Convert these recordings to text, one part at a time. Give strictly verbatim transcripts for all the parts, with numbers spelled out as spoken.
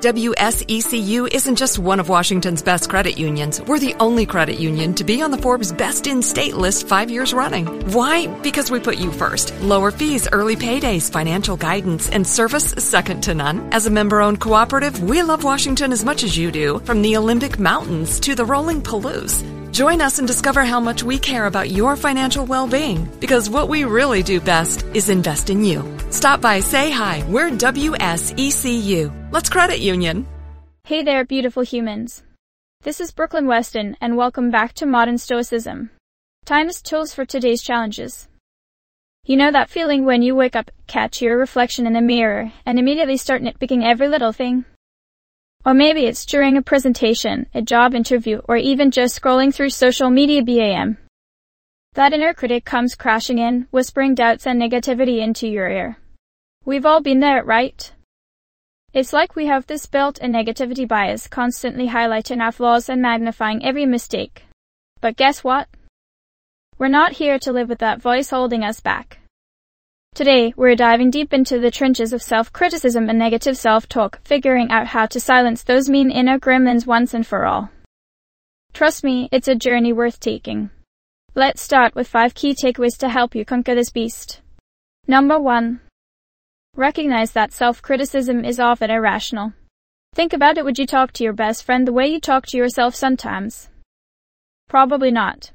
W S E C U isn't just one of Washington's best credit unions. We're the only credit union to be on the Forbes Best in State list five years running. Why? Because we put you first. Lower fees, early paydays, financial guidance, and service second to none. As a member-owned cooperative, we love Washington as much as you do, from the Olympic Mountains to the rolling Palouse. Join us and discover how much we care about your financial well-being, because what we really do best is invest in you. Stop by, say hi. We're W S E C U. Let's credit union. Hey there, beautiful humans. This is Brooklyn Weston, and welcome back to Modern Stoicism. Timeless tools for today's challenges. You know that feeling when you wake up, catch your reflection in the mirror, and immediately start nitpicking every little thing? Or maybe it's during a presentation, a job interview, or even just scrolling through social media B A M. That inner critic comes crashing in, whispering doubts and negativity into your ear. We've all been there, right? It's like we have this built-in negativity bias, constantly highlighting our flaws and magnifying every mistake. But guess what? We're not here to live with that voice holding us back. Today, we're diving deep into the trenches of self-criticism and negative self-talk, figuring out how to silence those mean inner gremlins once and for all. Trust me, it's a journey worth taking. Let's start with five key takeaways to help you conquer this beast. Number one. Recognize that self-criticism is often irrational. Think about it. Would you talk to your best friend the way you talk to yourself sometimes? Probably not.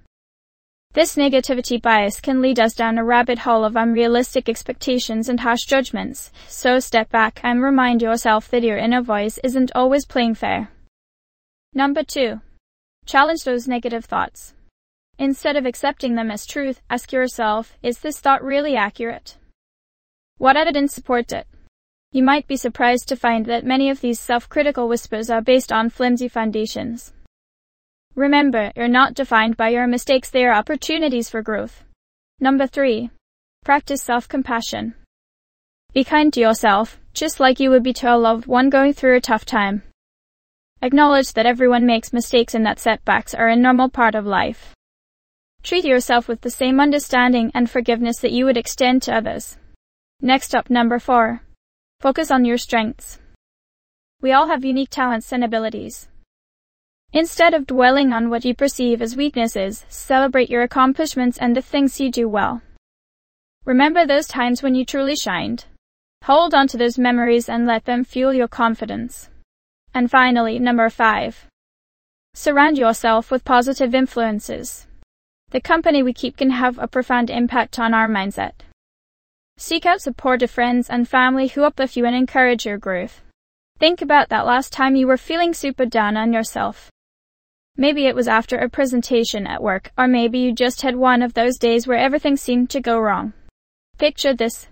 This negativity bias can lead us down a rabbit hole of unrealistic expectations and harsh judgments, so step back and remind yourself that your inner voice isn't always playing fair. Number two. Challenge those negative thoughts. Instead of accepting them as truth, ask yourself, is this thought really accurate? What evidence supports it? You might be surprised to find that many of these self-critical whispers are based on flimsy foundations. Remember, you're not defined by your mistakes, they are opportunities for growth. Number three. Practice self-compassion. Be kind to yourself, just like you would be to a loved one going through a tough time. Acknowledge that everyone makes mistakes and that setbacks are a normal part of life. Treat yourself with the same understanding and forgiveness that you would extend to others. Next up, number four. Focus on your strengths. We all have unique talents and abilities. Instead of dwelling on what you perceive as weaknesses, celebrate your accomplishments and the things you do well. Remember those times when you truly shined. Hold on to those memories and let them fuel your confidence. And finally, number five. Surround yourself with positive influences. The company we keep can have a profound impact on our mindset. Seek out supportive friends and family who uplift you and encourage your growth. Think about that last time you were feeling super down on yourself. Maybe it was after a presentation at work, or maybe you just had one of those days where everything seemed to go wrong. Picture this.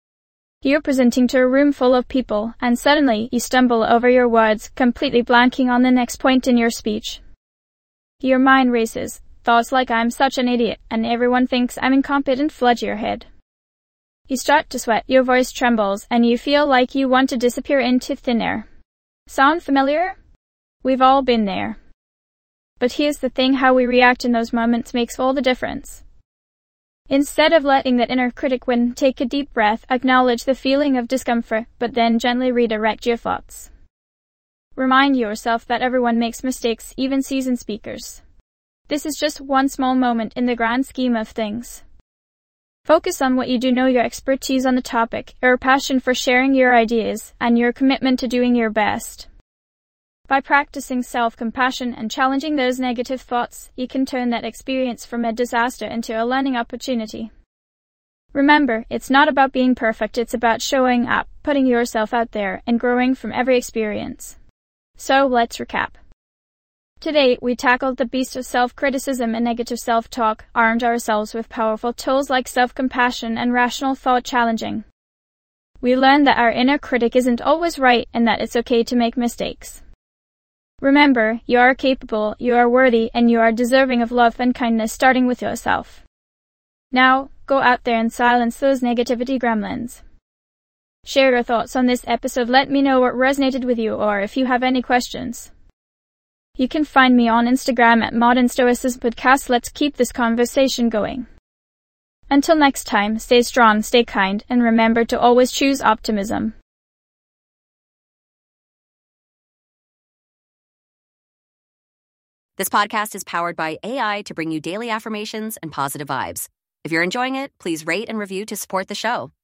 You're presenting to a room full of people, and suddenly you stumble over your words, completely blanking on the next point in your speech. Your mind races. Thoughts like I'm such an idiot, and everyone thinks I'm incompetent flood your head. You start to sweat, your voice trembles, and you feel like you want to disappear into thin air. Sound familiar? We've all been there. But here's the thing, how we react in those moments makes all the difference. Instead of letting that inner critic win, take a deep breath, acknowledge the feeling of discomfort, but then gently redirect your thoughts. Remind yourself that everyone makes mistakes, even seasoned speakers. This is just one small moment in the grand scheme of things. Focus on what you do know, your expertise on the topic, your passion for sharing your ideas, and your commitment to doing your best. By practicing self-compassion and challenging those negative thoughts, you can turn that experience from a disaster into a learning opportunity. Remember, it's not about being perfect, it's about showing up, putting yourself out there, and growing from every experience. So, let's recap. Today, we tackled the beast of self-criticism and negative self-talk, armed ourselves with powerful tools like self-compassion and rational thought challenging. We learned that our inner critic isn't always right and that it's okay to make mistakes. Remember, you are capable, you are worthy, and you are deserving of love and kindness, starting with yourself. Now, go out there and silence those negativity gremlins. Share your thoughts on this episode, let me know what resonated with you, or if you have any questions. You can find me on Instagram at Modern Stoicism Podcast. Let's keep this conversation going. Until next time, stay strong, stay kind, and remember to always choose optimism. This podcast is powered by A I to bring you daily affirmations and positive vibes. If you're enjoying it, please rate and review to support the show.